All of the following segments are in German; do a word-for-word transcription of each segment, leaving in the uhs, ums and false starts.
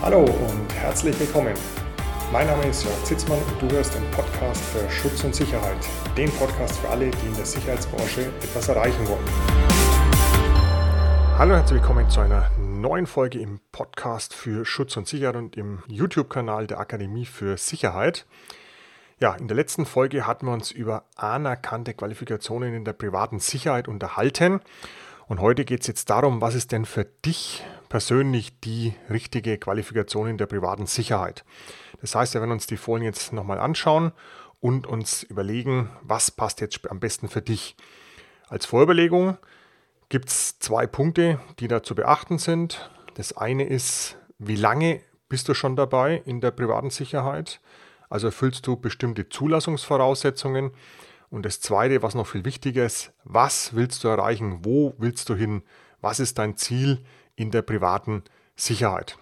Hallo und herzlich willkommen. Mein Name ist Jörg Zitzmann und du hörst den Podcast für Schutz und Sicherheit. Den Podcast für alle, die in der Sicherheitsbranche etwas erreichen wollen. Hallo und herzlich willkommen zu einer neuen Folge im Podcast für Schutz und Sicherheit und im YouTube-Kanal der Akademie für Sicherheit. Ja, in der letzten Folge hatten wir uns über anerkannte Qualifikationen in der privaten Sicherheit unterhalten. Und heute geht es jetzt darum, was ist denn für dich persönlich die richtige Qualifikation in der privaten Sicherheit. Das heißt, wir werden uns die Folien jetzt nochmal anschauen und uns überlegen, was passt jetzt am besten für dich. Als Vorüberlegung gibt es zwei Punkte, die da zu beachten sind. Das eine ist, wie lange bist du schon dabei in der privaten Sicherheit? Also erfüllst du bestimmte Zulassungsvoraussetzungen? Und das zweite, was noch viel wichtiger ist, was willst du erreichen? Wo willst du hin? Was ist dein Ziel in der privaten Sicherheit?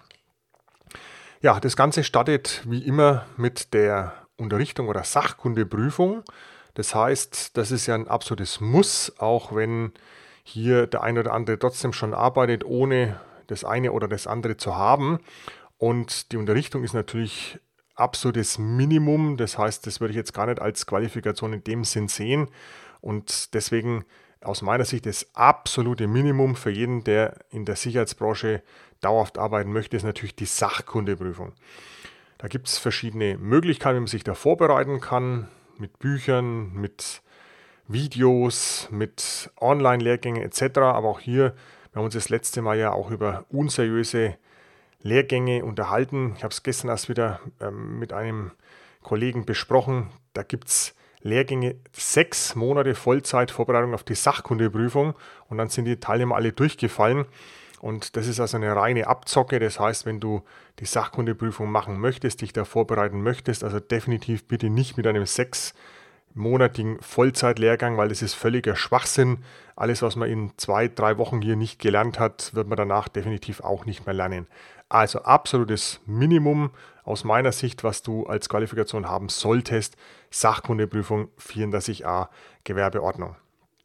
Ja, das Ganze startet wie immer mit der Unterrichtung oder Sachkundeprüfung. Das heißt, das ist ja ein absolutes Muss, auch wenn hier der eine oder andere trotzdem schon arbeitet, ohne das eine oder das andere zu haben. Und die Unterrichtung ist natürlich absolutes Minimum. Das heißt, das würde ich jetzt gar nicht als Qualifikation in dem Sinn sehen. Und deswegen aus meiner Sicht das absolute Minimum für jeden, der in der Sicherheitsbranche dauerhaft arbeiten möchte, ist natürlich die Sachkundeprüfung. Da gibt es verschiedene Möglichkeiten, wie man sich da vorbereiten kann, mit Büchern, mit Videos, mit Online-Lehrgängen et cetera. Aber auch hier, wir haben uns das letzte Mal ja auch über unseriöse Lehrgänge unterhalten. Ich habe es gestern erst wieder ähm, mit einem Kollegen besprochen. Da gibt es Lehrgänge, sechs Monate Vollzeit-Vorbereitung auf die Sachkundeprüfung und dann sind die Teilnehmer alle durchgefallen. Und das ist also eine reine Abzocke. Das heißt, wenn du die Sachkundeprüfung machen möchtest, dich da vorbereiten möchtest, also definitiv bitte nicht mit einem sechsmonatigen Vollzeitlehrgang, weil das ist völliger Schwachsinn. Alles, was man in zwei, drei Wochen hier nicht gelernt hat, wird man danach definitiv auch nicht mehr lernen. Also absolutes Minimum aus meiner Sicht, was du als Qualifikation haben solltest, Sachkundeprüfung vierunddreißig a Gewerbeordnung.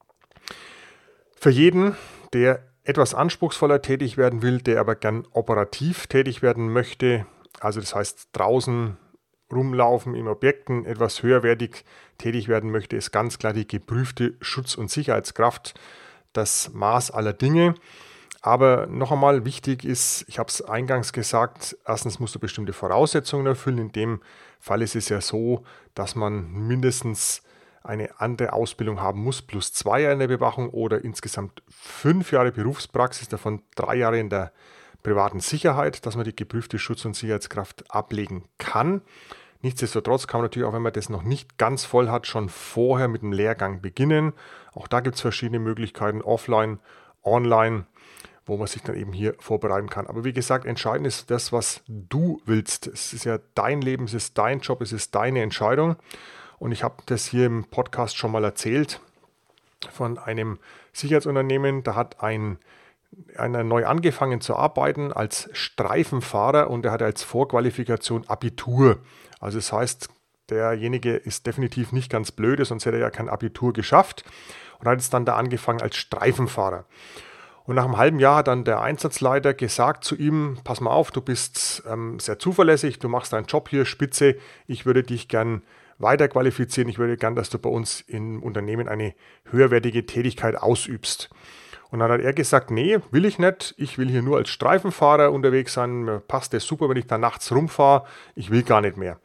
Für jeden, der etwas anspruchsvoller tätig werden will, der aber gern operativ tätig werden möchte, also das heißt draußen rumlaufen in Objekten, etwas höherwertig tätig werden möchte, ist ganz klar die geprüfte Schutz- und Sicherheitskraft das Maß aller Dinge. Aber noch einmal wichtig ist, ich habe es eingangs gesagt, erstens musst du bestimmte Voraussetzungen erfüllen. In dem Fall ist es ja so, dass man mindestens eine andere Ausbildung haben muss, plus zwei Jahre in der Bewachung oder insgesamt fünf Jahre Berufspraxis, davon drei Jahre in der privaten Sicherheit, dass man die geprüfte Schutz- und Sicherheitskraft ablegen kann. Nichtsdestotrotz kann man natürlich auch, wenn man das noch nicht ganz voll hat, schon vorher mit dem Lehrgang beginnen. Auch da gibt es verschiedene Möglichkeiten, offline, online, wo man sich dann eben hier vorbereiten kann. Aber wie gesagt, entscheidend ist das, was du willst. Es ist ja dein Leben, es ist dein Job, es ist deine Entscheidung. Und ich habe das hier im Podcast schon mal erzählt von einem Sicherheitsunternehmen. Da hat ein, einer neu angefangen zu arbeiten als Streifenfahrer und er hat als Vorqualifikation Abitur. Also das heißt, derjenige ist definitiv nicht ganz blöde, sonst hätte er ja kein Abitur geschafft und hat jetzt dann da angefangen als Streifenfahrer. Und nach einem halben Jahr hat dann der Einsatzleiter gesagt zu ihm, pass mal auf, du bist ähm, sehr zuverlässig, du machst deinen Job hier spitze, ich würde dich gern weiter qualifizieren, ich würde gern, dass du bei uns im Unternehmen eine höherwertige Tätigkeit ausübst. Und dann hat er gesagt, nee, will ich nicht, ich will hier nur als Streifenfahrer unterwegs sein, mir passt das super, wenn ich da nachts rumfahre, ich will gar nicht mehr.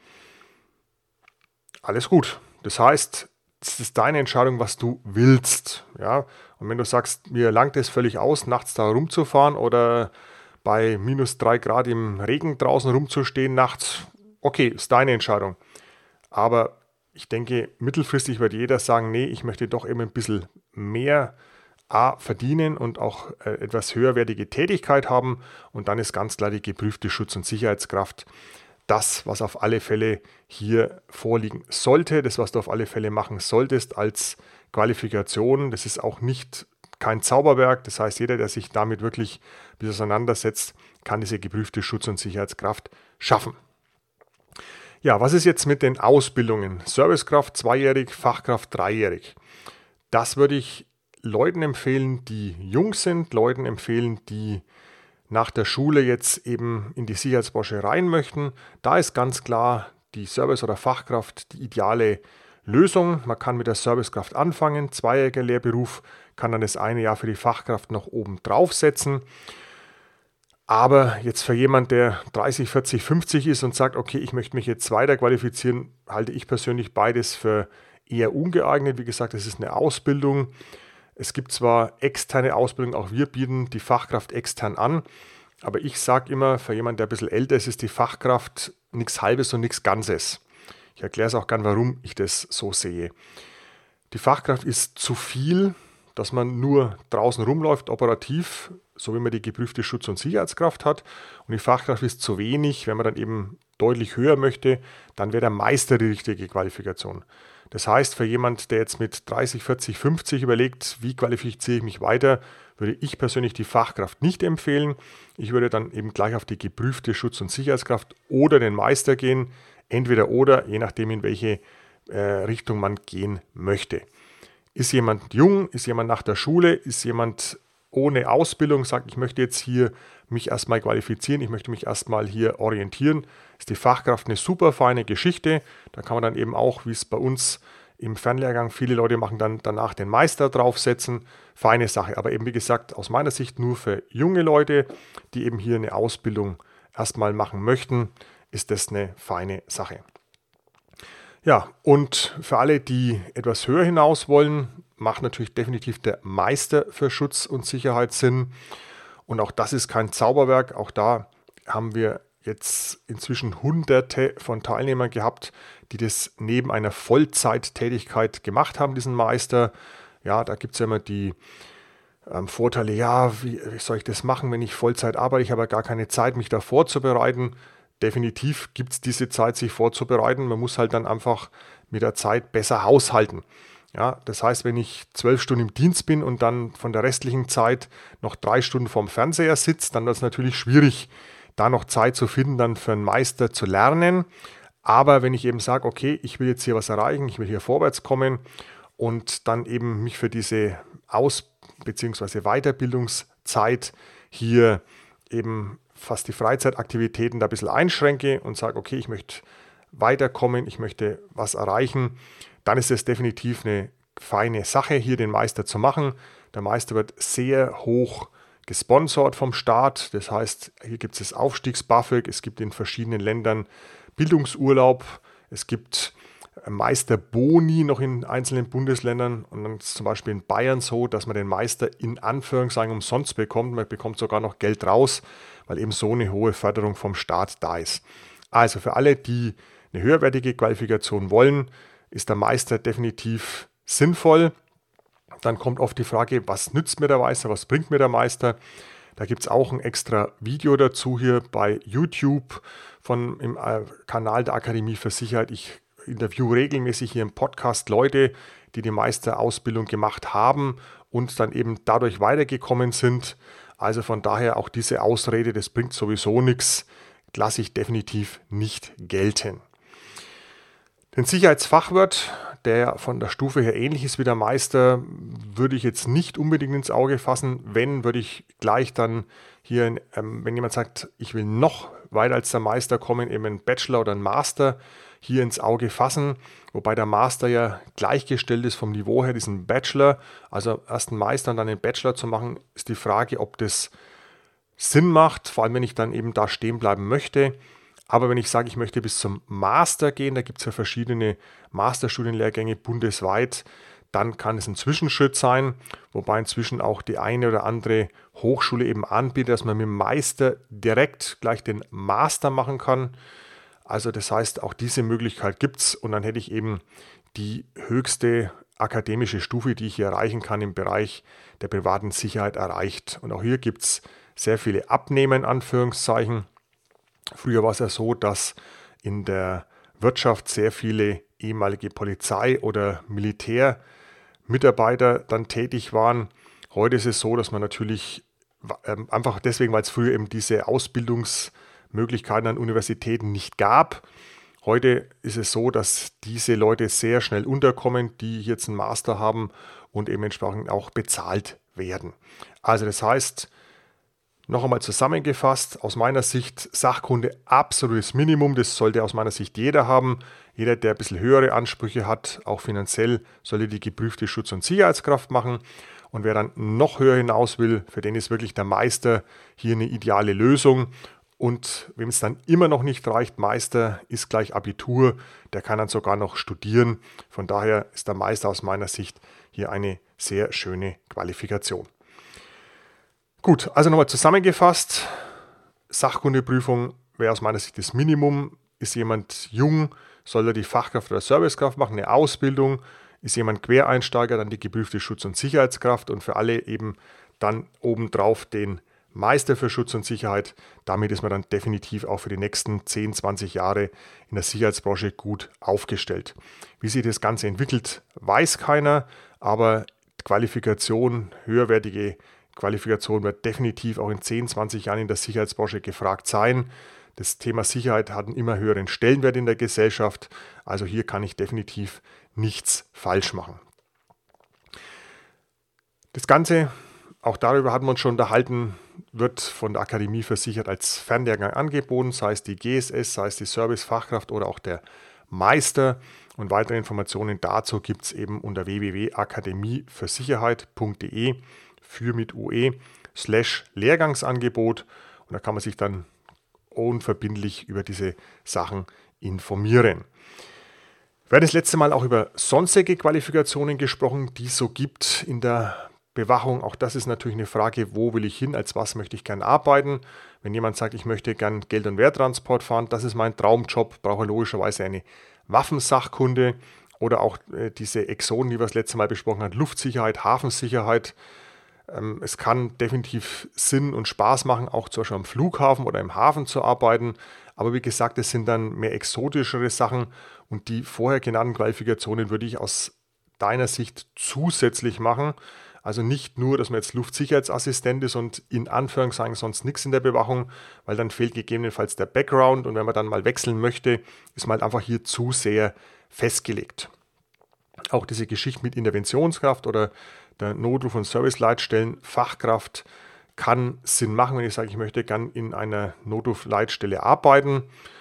Alles gut, das heißt, es ist deine Entscheidung, was du willst. Ja? Und wenn du sagst, mir langt es völlig aus, nachts da rumzufahren oder bei minus drei Grad im Regen draußen rumzustehen nachts, okay, ist deine Entscheidung. Aber ich denke, mittelfristig wird jeder sagen, nee, ich möchte doch eben ein bisschen mehr A, verdienen und auch äh, etwas höherwertige Tätigkeit haben. Und dann ist ganz klar die geprüfte Schutz- und Sicherheitskraft das, was auf alle Fälle hier vorliegen sollte, das, was du auf alle Fälle machen solltest als Qualifikation. Das ist auch nicht kein Zauberwerk. Das heißt, jeder, der sich damit wirklich bis auseinandersetzt, kann diese geprüfte Schutz- und Sicherheitskraft schaffen. Ja, was ist jetzt mit den Ausbildungen? Servicekraft zweijährig, Fachkraft dreijährig. Das würde ich Leuten empfehlen, die jung sind, Leuten empfehlen, die nach der Schule jetzt eben in die Sicherheitsbranche rein möchten, da ist ganz klar die Service- oder Fachkraft die ideale Lösung. Man kann mit der Servicekraft anfangen, zweijähriger Lehrberuf, kann dann das eine Jahr für die Fachkraft noch oben draufsetzen. Aber jetzt für jemanden, der dreißig, vierzig, fünfzig ist und sagt, okay, ich möchte mich jetzt weiter qualifizieren, halte ich persönlich beides für eher ungeeignet. Wie gesagt, es ist eine Ausbildung. Es gibt zwar externe Ausbildung, auch wir bieten die Fachkraft extern an, aber ich sage immer, für jemanden, der ein bisschen älter ist, ist die Fachkraft nichts Halbes und nichts Ganzes. Ich erkläre es auch gern, warum ich das so sehe. Die Fachkraft ist zu viel, dass man nur draußen rumläuft, operativ, so wie man die geprüfte Schutz- und Sicherheitskraft hat. Und die Fachkraft ist zu wenig, wenn man dann eben deutlich höher möchte, dann wäre der Meister die richtige Qualifikation. Das heißt, für jemand, der jetzt mit dreißig, vierzig, fünfzig überlegt, wie qualifiziere ich mich weiter, würde ich persönlich die Fachkraft nicht empfehlen. Ich würde dann eben gleich auf die geprüfte Schutz- und Sicherheitskraft oder den Meister gehen, entweder oder, je nachdem, in welche äh, Richtung man gehen möchte. Ist jemand jung, ist jemand nach der Schule, ist jemand ohne Ausbildung, sagt, ich möchte jetzt hier mich erstmal qualifizieren, ich möchte mich erstmal hier orientieren, ist die Fachkraft eine super feine Geschichte. Da kann man dann eben auch, wie es bei uns im Fernlehrgang viele Leute machen, dann danach den Meister draufsetzen. Feine Sache, aber eben wie gesagt, aus meiner Sicht nur für junge Leute, die eben hier eine Ausbildung erstmal machen möchten, ist das eine feine Sache. Ja, und für alle, die etwas höher hinaus wollen, macht natürlich definitiv der Meister für Schutz und Sicherheit Sinn. Und auch das ist kein Zauberwerk. Auch da haben wir jetzt inzwischen Hunderte von Teilnehmern gehabt, die das neben einer Vollzeittätigkeit gemacht haben, diesen Meister. Ja, da gibt es ja immer die ähm, Vorteile, ja, wie, wie soll ich das machen, wenn ich Vollzeit arbeite? Ich habe ja gar keine Zeit, mich da vorzubereiten. Definitiv gibt es diese Zeit, sich vorzubereiten. Man muss halt dann einfach mit der Zeit besser haushalten. Ja, das heißt, wenn ich zwölf Stunden im Dienst bin und dann von der restlichen Zeit noch drei Stunden vorm Fernseher sitze, dann wird es natürlich schwierig, da noch Zeit zu finden, dann für einen Meister zu lernen. Aber wenn ich eben sage, okay, ich will jetzt hier was erreichen, ich will hier vorwärts kommen und dann eben mich für diese Aus- bzw. Weiterbildungszeit hier eben fast die Freizeitaktivitäten da ein bisschen einschränke und sage, okay, ich möchte weiterkommen, ich möchte was erreichen, dann ist es definitiv eine feine Sache, hier den Meister zu machen. Der Meister wird sehr hoch gesponsert vom Staat. Das heißt, hier gibt es das Aufstiegs-BAföG, es gibt in verschiedenen Ländern Bildungsurlaub, es gibt Meisterboni noch in einzelnen Bundesländern und dann ist es zum Beispiel in Bayern so, dass man den Meister in Anführungszeichen umsonst bekommt. Man bekommt sogar noch Geld raus, weil eben so eine hohe Förderung vom Staat da ist. Also für alle, die eine höherwertige Qualifikation wollen, ist der Meister definitiv sinnvoll. Dann kommt oft die Frage, was nützt mir der Meister, was bringt mir der Meister? Da gibt es auch ein extra Video dazu hier bei YouTube von im Kanal der Akademie für Sicherheit. Ich interview regelmäßig hier im Podcast Leute, die die Meisterausbildung gemacht haben und dann eben dadurch weitergekommen sind. Also von daher auch diese Ausrede, das bringt sowieso nichts, lasse ich definitiv nicht gelten. Den Sicherheitsfachwirt, der von der Stufe her ähnlich ist wie der Meister, würde ich jetzt nicht unbedingt ins Auge fassen. Wenn, würde ich gleich dann hier, ähm, wenn jemand sagt, ich will noch weiter als der Meister kommen, eben einen Bachelor oder einen Master hier ins Auge fassen. Wobei der Master ja gleichgestellt ist vom Niveau her, diesen Bachelor. Also erst einen Meister und dann einen Bachelor zu machen, ist die Frage, ob das Sinn macht, vor allem wenn ich dann eben da stehen bleiben möchte. Aber wenn ich sage, ich möchte bis zum Master gehen, da gibt es ja verschiedene Masterstudienlehrgänge bundesweit, dann kann es ein Zwischenschritt sein, wobei inzwischen auch die eine oder andere Hochschule eben anbietet, dass man mit dem Meister direkt gleich den Master machen kann. Also das heißt, auch diese Möglichkeit gibt es und dann hätte ich eben die höchste akademische Stufe, die ich hier erreichen kann im Bereich der privaten Sicherheit erreicht. Und auch hier gibt es sehr viele Abnehmer in Anführungszeichen. Früher war es ja so, dass in der Wirtschaft sehr viele ehemalige Polizei- oder Militärmitarbeiter dann tätig waren. Heute ist es so, dass man natürlich ähm, einfach deswegen, weil es früher eben diese Ausbildungsmöglichkeiten an Universitäten nicht gab. Heute ist es so, dass diese Leute sehr schnell unterkommen, die jetzt einen Master haben und eben entsprechend auch bezahlt werden. Also das heißt, Noch einmal zusammengefasst, aus meiner Sicht Sachkunde absolutes Minimum, das sollte aus meiner Sicht jeder haben. Jeder, der ein bisschen höhere Ansprüche hat, auch finanziell, sollte die geprüfte Schutz- und Sicherheitskraft machen. Und wer dann noch höher hinaus will, für den ist wirklich der Meister hier eine ideale Lösung. Und wem es dann immer noch nicht reicht, Meister ist gleich Abitur, der kann dann sogar noch studieren. Von daher ist der Meister aus meiner Sicht hier eine sehr schöne Qualifikation. Gut, also nochmal zusammengefasst, Sachkundeprüfung wäre aus meiner Sicht das Minimum. Ist jemand jung, soll er die Fachkraft oder Servicekraft machen, eine Ausbildung. Ist jemand Quereinsteiger, dann die geprüfte Schutz- und Sicherheitskraft und für alle eben dann obendrauf den Meister für Schutz und Sicherheit. Damit ist man dann definitiv auch für die nächsten zehn, zwanzig Jahre in der Sicherheitsbranche gut aufgestellt. Wie sich das Ganze entwickelt, weiß keiner, aber Qualifikation, höherwertige Qualifikation wird definitiv auch in zehn, zwanzig Jahren in der Sicherheitsbranche gefragt sein. Das Thema Sicherheit hat einen immer höheren Stellenwert in der Gesellschaft. Also hier kann ich definitiv nichts falsch machen. Das Ganze, auch darüber hatten wir uns schon unterhalten, wird von der Akademie für Sicherheit als Fernlehrgang angeboten, sei es die G S S, sei es die Servicefachkraft oder auch der Meister. Und weitere Informationen dazu gibt es eben unter w w w punkt akademie für sicherheit punkt de für mit U E slash Lehrgangsangebot. Und da kann man sich dann unverbindlich über diese Sachen informieren. Wir haben das letzte Mal auch über sonstige Qualifikationen gesprochen, die es so gibt in der Bewachung. Auch das ist natürlich eine Frage, wo will ich hin, als was möchte ich gern arbeiten. Wenn jemand sagt, ich möchte gern Geld- und Werttransport fahren, das ist mein Traumjob, brauche logischerweise eine Waffensachkunde oder auch äh, diese Exonen, die wir das letzte Mal besprochen haben, Luftsicherheit, Hafensicherheit. Ähm, es kann definitiv Sinn und Spaß machen, auch zum Beispiel am Flughafen oder im Hafen zu arbeiten. Aber wie gesagt, es sind dann mehr exotischere Sachen und die vorher genannten Qualifikationen würde ich aus deiner Sicht zusätzlich machen. Also nicht nur, dass man jetzt Luftsicherheitsassistent ist und in Anführungszeichen sonst nichts in der Bewachung, weil dann fehlt gegebenenfalls der Background und wenn man dann mal wechseln möchte, ist man halt einfach hier zu sehr festgelegt. Auch diese Geschichte mit Interventionskraft oder der Notruf- und Serviceleitstellen Fachkraft kann Sinn machen, wenn ich sage, ich möchte gern in einer Notrufleitstelle arbeiten.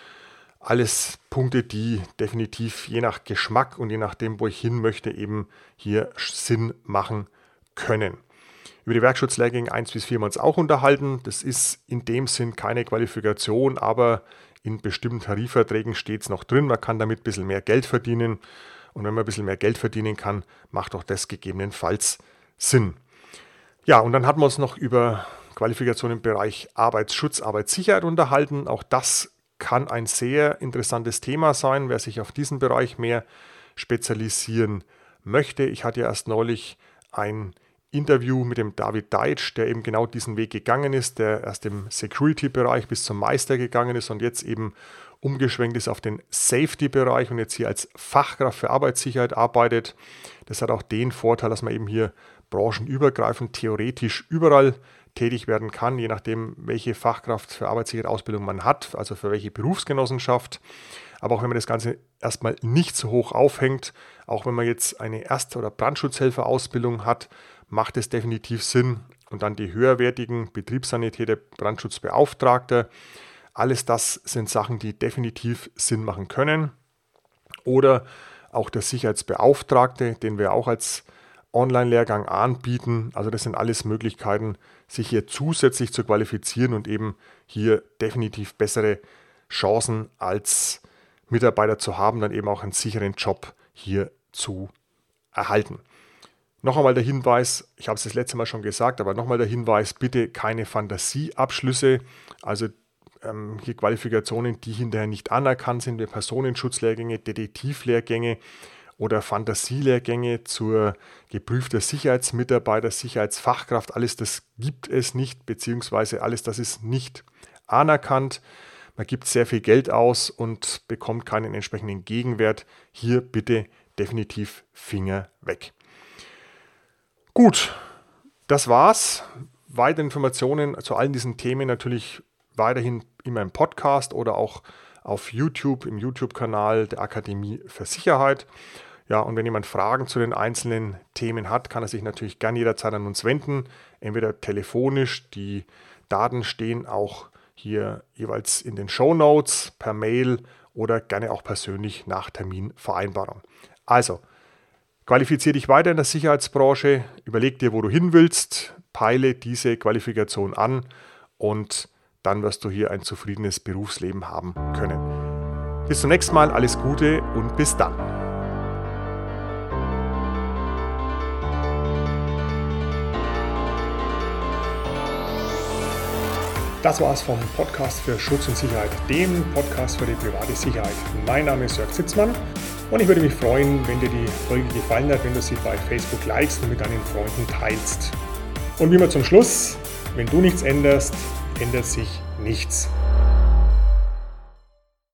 Alles Punkte, die definitiv je nach Geschmack und je nachdem, wo ich hin möchte, eben hier Sinn machen können. Über die Werkschutzlehrgänge eins bis vier haben wir uns auch unterhalten. Das ist in dem Sinn keine Qualifikation, aber in bestimmten Tarifverträgen steht es noch drin. Man kann damit ein bisschen mehr Geld verdienen. Und wenn man ein bisschen mehr Geld verdienen kann, macht auch das gegebenenfalls Sinn. Ja, und dann hatten wir uns noch über Qualifikationen im Bereich Arbeitsschutz, Arbeitssicherheit unterhalten. Auch das kann ein sehr interessantes Thema sein, wer sich auf diesen Bereich mehr spezialisieren möchte. Ich hatte ja erst neulich ein Interview mit dem David Deitsch, der eben genau diesen Weg gegangen ist, der erst im Security-Bereich bis zum Meister gegangen ist und jetzt eben umgeschwenkt ist auf den Safety-Bereich und jetzt hier als Fachkraft für Arbeitssicherheit arbeitet. Das hat auch den Vorteil, dass man eben hier branchenübergreifend theoretisch überall tätig werden kann, je nachdem, welche Fachkraft für Arbeitssicherheit-Ausbildung man hat, also für welche Berufsgenossenschaft. Aber auch wenn man das Ganze erstmal nicht so hoch aufhängt, auch wenn man jetzt eine Erst- oder Brandschutzhelferausbildung hat, macht es definitiv Sinn. Und dann die höherwertigen Betriebssanitäter, Brandschutzbeauftragter, alles das sind Sachen, die definitiv Sinn machen können. Oder auch der Sicherheitsbeauftragte, den wir auch als Online-Lehrgang anbieten. Also das sind alles Möglichkeiten, sich hier zusätzlich zu qualifizieren und eben hier definitiv bessere Chancen als Mitarbeiter zu haben, dann eben auch einen sicheren Job hier zu erhalten. Noch einmal der Hinweis, ich habe es das letzte Mal schon gesagt, aber nochmal der Hinweis, bitte keine Fantasieabschlüsse, also ähm, hier Qualifikationen, die hinterher nicht anerkannt sind, wie Personenschutzlehrgänge, Detektivlehrgänge oder Fantasielehrgänge zur geprüfter Sicherheitsmitarbeiter, Sicherheitsfachkraft, alles das gibt es nicht, beziehungsweise alles das ist nicht anerkannt. Man gibt sehr viel Geld aus und bekommt keinen entsprechenden Gegenwert. Hier bitte definitiv Finger weg. Gut, das war's. Weitere Informationen zu allen diesen Themen natürlich weiterhin immer im Podcast oder auch auf YouTube, im YouTube-Kanal der Akademie für Sicherheit. Ja, und wenn jemand Fragen zu den einzelnen Themen hat, kann er sich natürlich gerne jederzeit an uns wenden, entweder telefonisch, die Kontaktdaten stehen auch hier jeweils in den Shownotes, per Mail oder gerne auch persönlich nach Terminvereinbarung. Also, qualifiziere dich weiter in der Sicherheitsbranche, überleg dir, wo du hin willst, peile diese Qualifikation an und dann wirst du hier ein zufriedenes Berufsleben haben können. Bis zum nächsten Mal, alles Gute und bis dann. Das war's vom Podcast für Schutz und Sicherheit, dem Podcast für die private Sicherheit. Mein Name ist Jörg Zitzmann und ich würde mich freuen, wenn dir die Folge gefallen hat, wenn du sie bei Facebook likest und mit deinen Freunden teilst. Und wie immer zum Schluss, wenn du nichts änderst, ändert sich nichts.